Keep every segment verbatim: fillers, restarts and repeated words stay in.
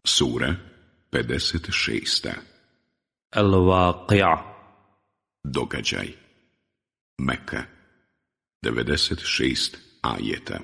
Sura pedeset šest. Al-Waqi'a. Događaj. Meka. devedeset šest ajeta.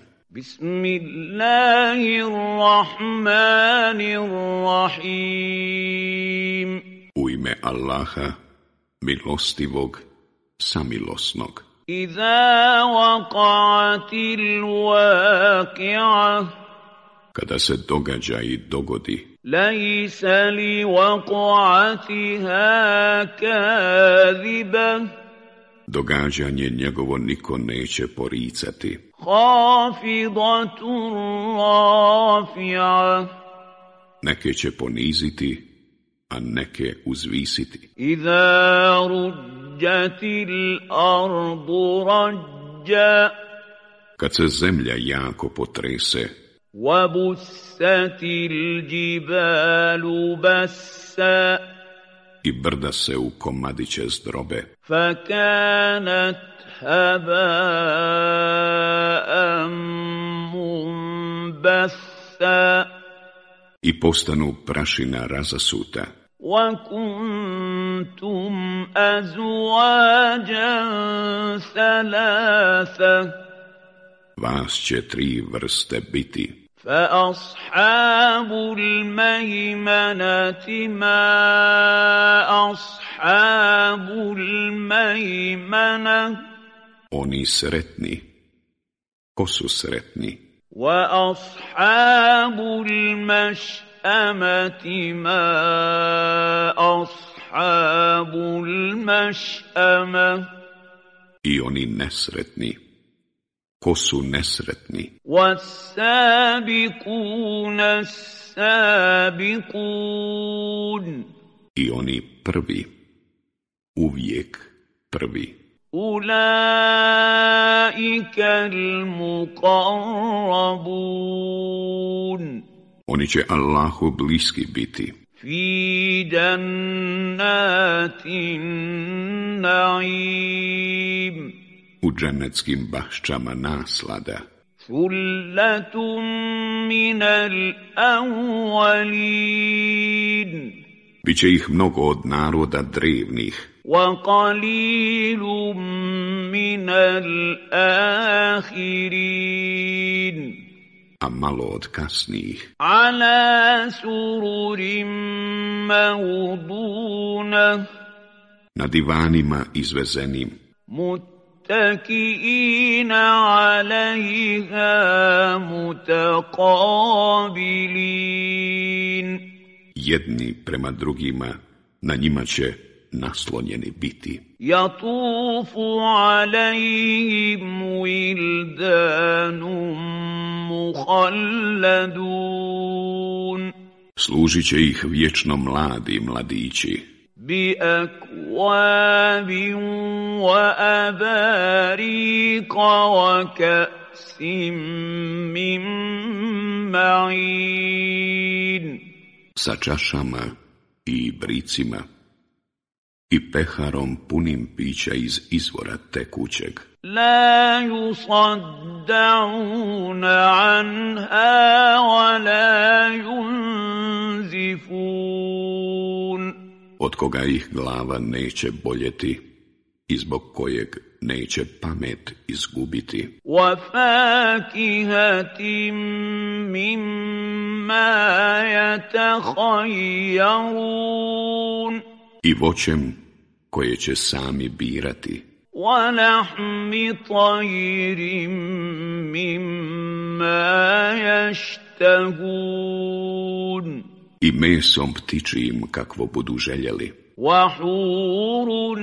Bismillahirrahmanirrahim. U ime Allaha, milostivog, samilosnog. Iza waqa'atil waqi'a. Kada se događaj dogodi, Laysa li waqa'atiha kadhiba. događanje njegovo niko neće poricati. Khafidatun rafi'a. Neke će poniziti, a neke uzvisiti. Iza rujjatil ardu rajja. Kad se zemlja jako potrese, Wabussatil jibalu bassa. i brda se u komadiće zdrobe, Fakanat haba'an munbassa. i postanu prašina razasuta. وَكُنْتُمْ أَزْوَاجًا ثَلَاثَةً. Vas će tri vrste biti. فَأَصْحَابُ الْمَيْمَنَةِ مَا أَصْحَابُ الْمَيْمَنَةِ. Oni sretni. Ko su sretni? وَأَصْحَابُ الْمَشْأَمَةِ مَا أَصْحَابُ الْمَشْأَمَةِ. I oni nesretni. Ko su nesretni? وَالسَّابِقُونَ السَّابِقُونَ. I oni prvi. Uvijek prvi. أُولَئِكَ الْمُقَرَّبُونَ. Oni će Allahu bliski biti. فِي جَنَّاتِ النَّعِيمِ. U džennetskim baščama naslada. ثُلَّةٌ مِّنَ الْأَوَّلِينَ. Biće ih mnogo od naroda drevnih, وَقَلِيلٌ مِّنَ الْآخِرِينَ. a malo od kasnijih. عَلَى سُرُرٍ مَّوْضُونَةٍ. Na divanima izvezenim, مُتَّكِئِينَ عَلَيْهَا مُتَقَابِلِينَ. jedni prema drugima, na njima će naslonjeni biti. يَطُوفُ عَلَيْهِمْ وِلْدَانٌ مُخَلَّدُونَ. Služit će ih vječno mladi mladići, بِأَكْوَابٍ وَأَبَارِيقَ وَكَأْسٍ مِّن مَّعِينٍ. sa čašama i bricima i peharom punim pića iz izvora tekućeg. لَا يُصَدَّعُونَ عَنْهَا وَلَا يُنزِفُونَ. Od koga ih glava neće boljeti i zbog kojeg neće pamet izgubiti. وَفَاكِهَةٍ مِّمَّا يَتَخَيَّرُونَ. I voćem koje će sami birati. وَلَحْمِ طَيْرٍ مِّمَّا يَشْتَهُونَ. I mesom ptičijim kakvo budu željeli. وَحُورٌ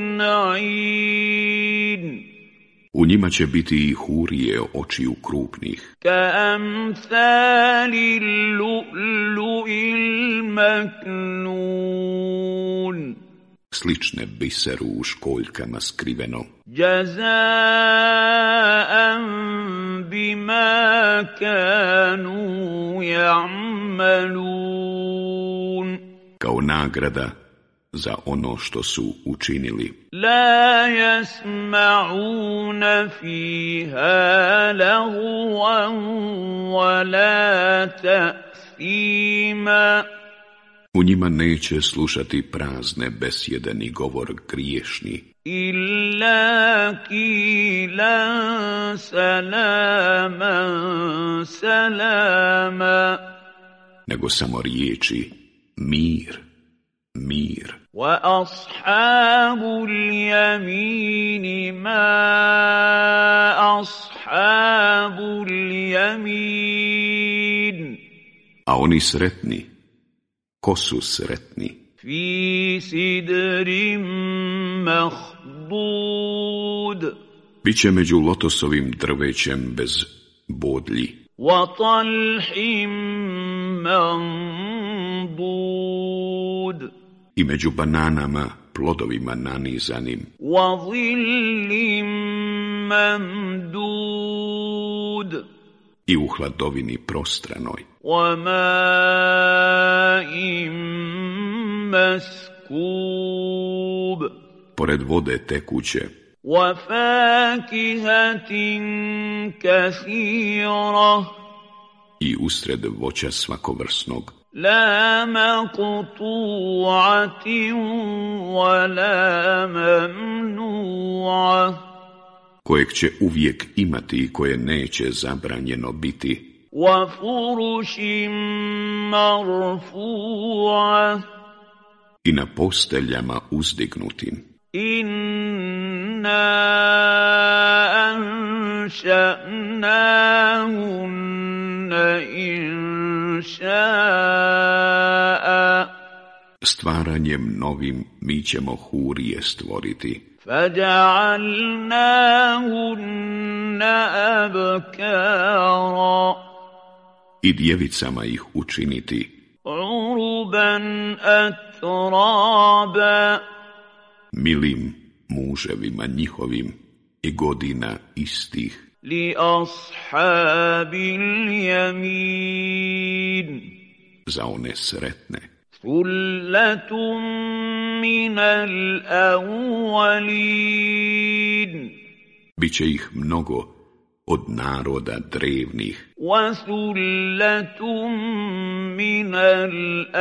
عِينٌ. U njima će biti i hurije očiju krupnih, كَأَمْثَالِ اللُّؤْلُؤِ الْمَكْنُونِ. slične biseru u školjkama skriveno. جَزَاءً بِمَا كَانُوا يَعْمَلُونَ. Kao nagrada za ono što su učinili. لَا يَسْمَعُونَ فِيهَا لَغْوًا وَلَا تَأْثِيمًا. U njima neće slušati prazne besjede ni govor griješni. Illa kilan salaman salama. Nego samo riječi mir, mir. Wa ashabul yamini ma ashabul yamin. A oni sretni, ko su sretni? Fi sidrim mahdud. Biće među lotosovim drvećem bez bodlji. Wa talhim mandud. I među bananama, plodovima nanizanim. Wa zillim mamdud. I u hladovini prostranoj. Wa ma'im maskub. Pored vode tekuće. Wa fakihatin kathira. I usred voća svakovrsnog. La maqtu'atin wa la mamnu'a. Kojeg će uvijek imati i koje neće zabranjeno biti. Wa furushim marfu'a. I na posteljama uzdignutim. Inna anša'nahunna inša'a. Stvaranjem novim mi ćemo hurije stvoriti. Faja'alnahunna abkara. I djevicama ih učiniti. Uruban atraba. Milim muževima njihovim i godina istih. Li ashabil yamin. Za one sretne. Thullatum minal awwalin. Biće ih mnogo od naroda drevnih. Wa thullatum minal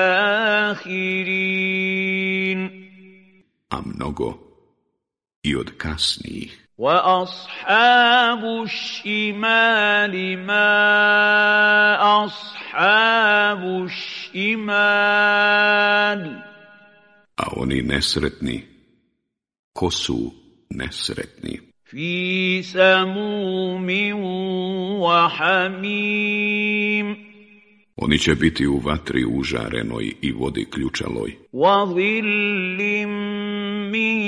akhirin. A mnogo i od kasnijih. Wa ashabu shimali ma ashabu shimal. A oni nesretni, ko su nesretni? Fi samumin wa hamim. Oni će biti u vatri užarenoj i vodi ključaloj. Wa zillim min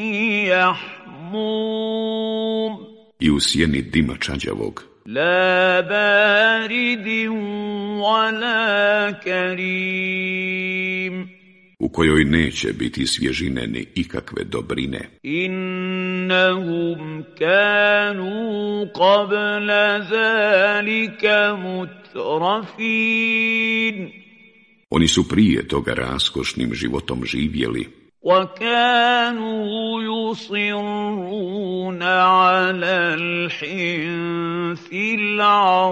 jahmum. I u sjeni dima čađavog. La baridin wa la karim. U kojoj neće biti svježine ni ikakve dobrine. Innahum kanu qabla zalika mutrafin. Oni su prije toga raskošnim životom živjeli. Wa kanu yusirruna ala al-hinthil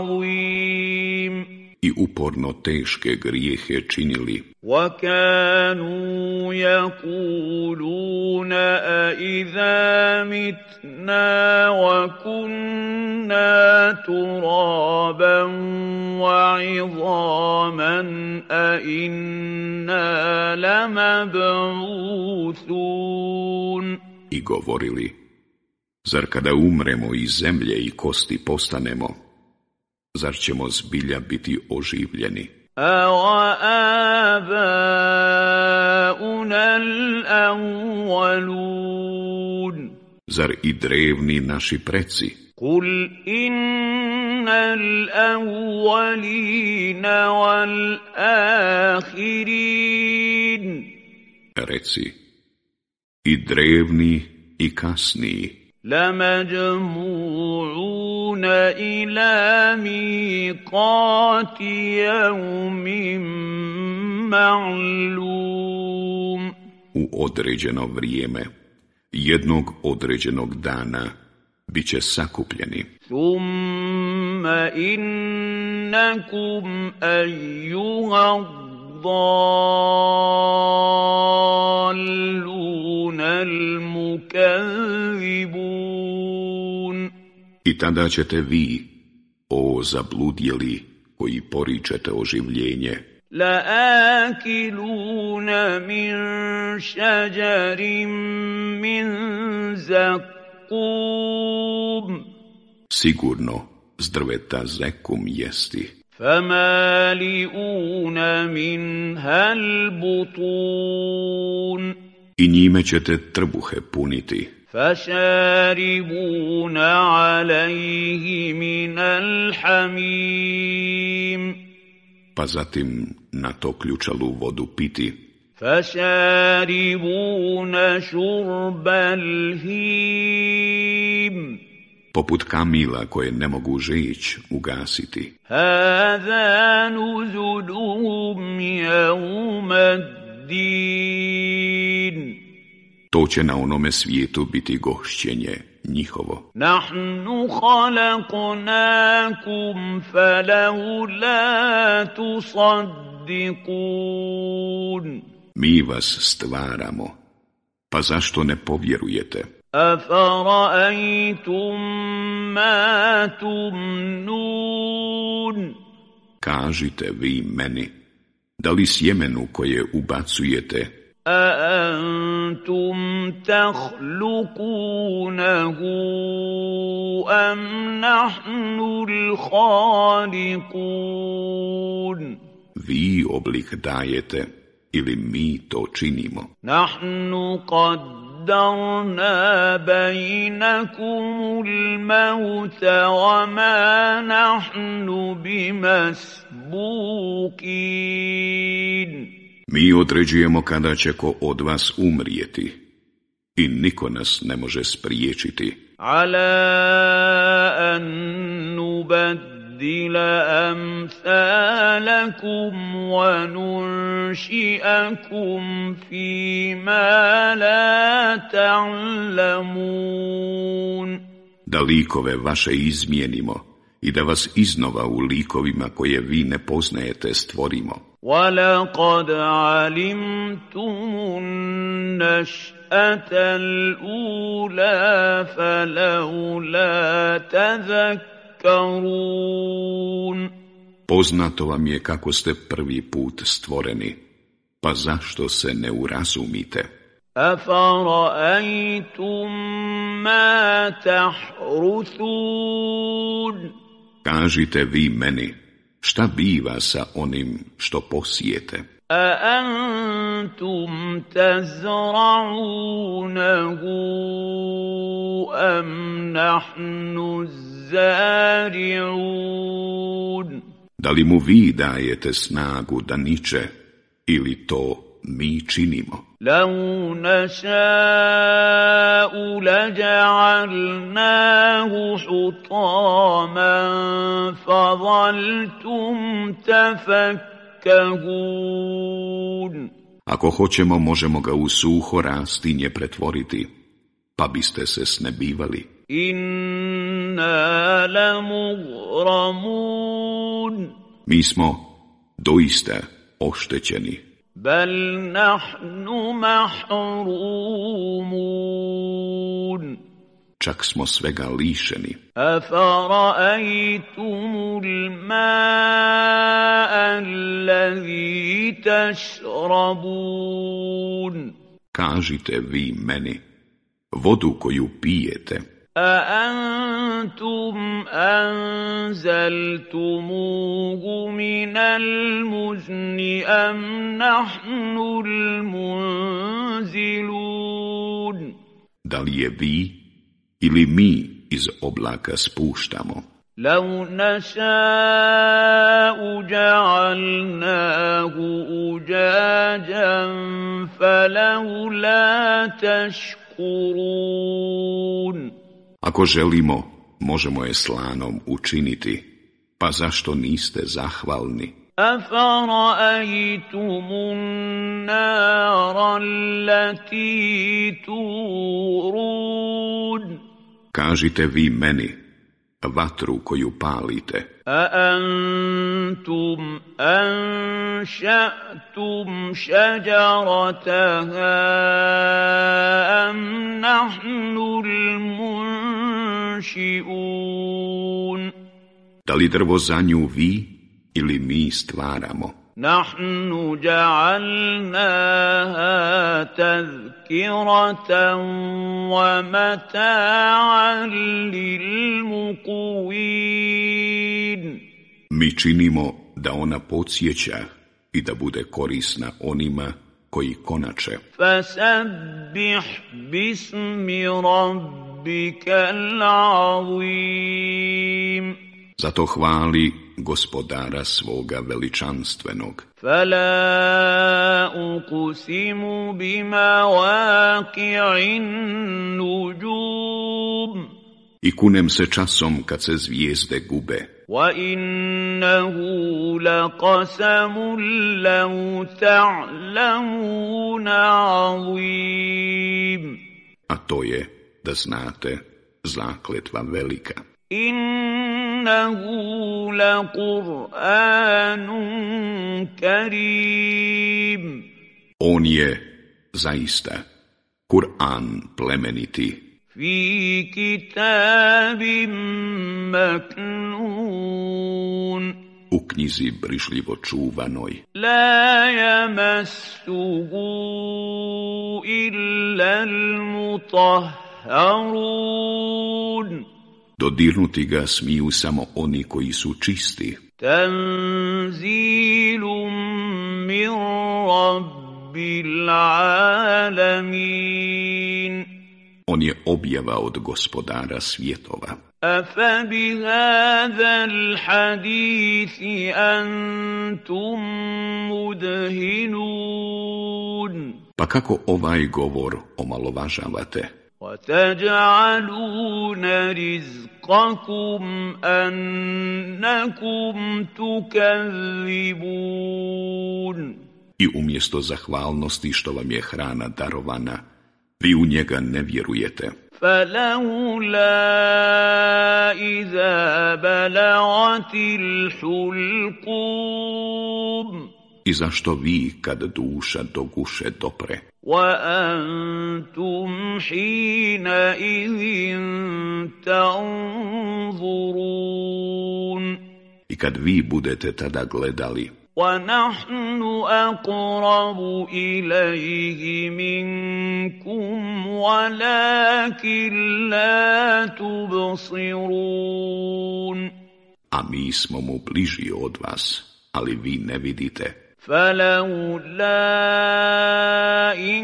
azim. I uporno teške grijehe činili. وَكَانُوا يَقُولُونَ أَإِذَا مِتْنَا وَكُنَّا تُرَابًا وَعِظَامًا أَإِنَّا لَمَبْعُوثُونَ. I govorili, zar kada umremo i zemlje i kosti postanemo, zar ćemo zbilja biti oživljeni? أَوَآبَاؤُنَا الْأَوَّلُونَ. Zar i drevni naši preci? قُلْ إِنَّ الْأَوَّلِينَ وَالْآخِرِينَ. Reci, i drevni i kasniji. لَمَجْمُوعُونَ إِلَى مِيقَاتِ يَوْمٍ مَعْلُومٍ. U određeno vrijeme, jednog određenog dana, bit će sakupljeni. ثُمَّ إِنَّكُمْ أَيُّهَا الضالون المكذبون. I tada ćete vi, o zabludjeli, koji poričete oživljenje, لآكلون من شجر من زقوم. sigurno s drveta zekum jesti, فمالئون منها البطون. i njime ćete trbuhe puniti, فشاربون عليه من الحميم. pa zatim na to ključalu vodu piti, فشاربون شرب الهيم. poput kamila koje ne mogu žeć ugasiti. هذا نزلهم يوم الدين. To će na onome svijetu biti gošćenje njihovo. نحن خلقناكم فلولا تصدقون. Mi vas stvaramo, pa zašto ne povjerujete? أفرأيتم ما تمنون. Kažite vi meni, da li sjemenu koje ubacujete, أأنتم تخلقونه أم نحن الخالقون. vi oblik dajete ili mi to činimo? نحن قدرنا بينكم الموت وما نحن بمسبوقين. Mi određujemo kada će ko od vas umrijeti i niko nas ne može spriječiti. على أن نبدل أمثالكم وننشئكم فيما لا تعلمون. Da likove vaše izmijenimo i da vas iznova u likovima koje vi ne poznajete stvorimo. وَلَقَدْ عَلِمْتُمُ النَّشْأَةَ الْأُولَى فَلَوْلَا تَذَكَّرُونَ. Poznato vam je kako ste prvi put stvoreni, pa zašto se ne urazumite? أَفَرَأَيْتُمْ مَا تَحْرُثُونَ. Kažite vi meni, šta biva sa onim što posijete? أَأَنْتُمْ تَزْرَعُونَهُ أَمْ نَحْنُ الزَّارِعُونَ. Da li mu vi dajete snagu da niče, ili to mi činimo? لَوْ نَشَاءُ لَجَعَلْنَاهُ حُطَامًا فَظَلْتُمْ تَفَكَّهُونَ. Ako hoćemo, možemo ga u suho rastinje pretvoriti, pa biste se snebivali. إِنَّا لَمُغْرَمُونَ. Mi smo doista oštećeni. بَلْ نَحْنُ مَحْرُومُونَ. Čak smo svega lišeni. أَفَرَأَيْتُمُ الْمَاءَ الَّذِي تَشْرَبُونَ. Kažite vi meni, vodu koju pijete, أَأَنْتُمْ أَنزَلْتُمُوهُ مِنَ الْمُزْنِ أَمْ نَحْنُ الْمُنزِلُونَ. da li je vi ili mi iz oblaka spuštamo? لَوْ نَشَاءُ جَعَلْنَاهُ أُجَاجًا فَلَوْلَا تَشْكُرُونَ. Ako želimo, možemo je slanom učiniti, pa zašto niste zahvalni? أَفَرَأَيْتُمُ النَّارَ الَّتِي تُورُونَ. Kažite vi meni, vatru koju palite. أأنتم أنشأتم شجرتها أم نحن المنشئون Da li drvo za nju vi ili mi stvaramo? نحن جعلناها تذكرة ومتاعا للمقوين. Mi činimo da ona podsjeća i da bude korisna onima koji konače. فسبح باسم ربك العظيم. Zato hvali gospodara svoga veličanstvenog. فلا أقسم بمواقع النجوم. I kunem se časom kad se zvijezde gube. وإنه لقسم لو تعلمون عظيم. A to je, da znate, zakletva velika. إنه لقرآن كريم. On je, zaista, Kur'an plemeniti. في كتاب مكنون. U knjizi brižljivo čuvanoj. لا يمسه إلا المطهرون. Dodirnuti ga smiju samo oni koji su čisti. تنزيل من رب العالمين. On je objava od gospodara svjetova. أفبهذا الحديث أنتم مدهنون. Pa kako ovaj govor omalovažavate? وتجعلون رزقكم أنكم تكذبون. I umjesto zahvalnosti što vam je hrana darovana, vi u njega ne vjerujete. فلولا إذا بلغت الحلقوم. I zašto vi, kad duša do guše dopre, وأنتم حينئذ تنظرون. i kad vi budete tada gledali, وَنَحْنُ أَقْرَبُ إِلَيْهِ مِنْكُمْ وَلَكِنْ لَا تُبْصِرُونَ. a mi smo mu bliži od vas, ali vi ne vidite. فَلَوْلَا إِن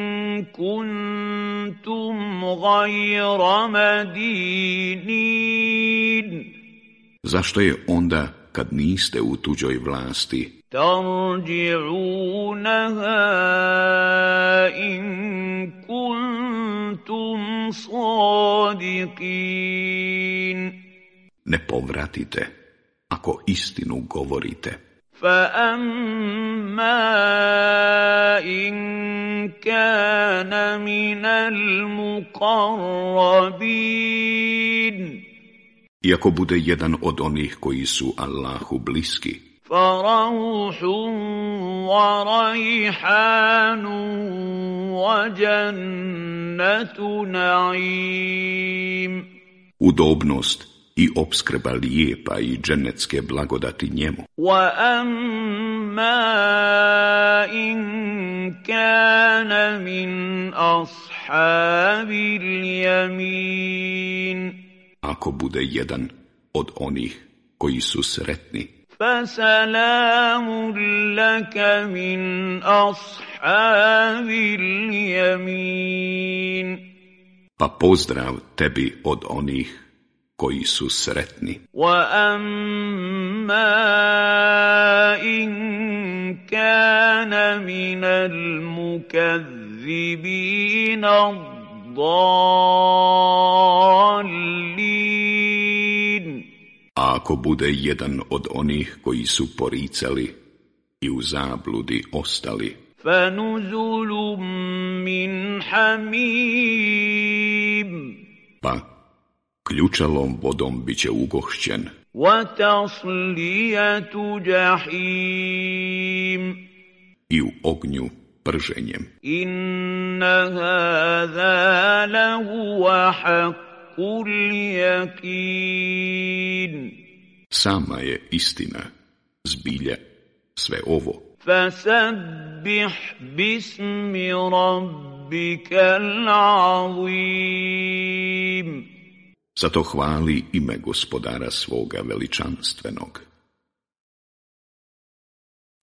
كُنْتُمْ غَيْرَ مَدِينِينَ. Zašto je onda, kad niste u tuđoj vlasti, ترجعونها إن كنتم صادقين. ne povratite, ako istinu govorite? فأما إن كان من المقربين. I ako bude jedan od onih koji su Allahu bliski, فروح وريحان وجنة نعيم. udobnost i opskrba lijepa i dženecke blagodati njemu. وَأَمَّا إِن كَانَ مِنْ أَصْحَابِ الْيَمِينِ. Ako bude jedan od onih koji su sretni, فَسَلَامٌ لَكَ مِنْ أَصْحَابِ الْيَمِينِ. pa pozdrav tebi od onih koji su sretni. وَأَمَّا إِن كَانَ مِنَ الْمُكَذِّبِينَ الضَّالِّينَ. A ako bude jedan od onih koji su poricali i u zabludi ostali, فَنُزُلٌ مِّنْ حَمِيمٍ. pa ključalom vodom bit će ugošćen. وَتَصْلِيَةُ جَحِيمٍ I u ognju prženjem. إِنَّ هَذَا لَهُوَ حَقُّ الْيَقِينِ Sama je istina, zbilja, sve ovo. فَسَبِّحْ بِاسْمِ رَبِّكَ الْعَظِيمِ Zato hvali ime gospodara svoga veličanstvenog.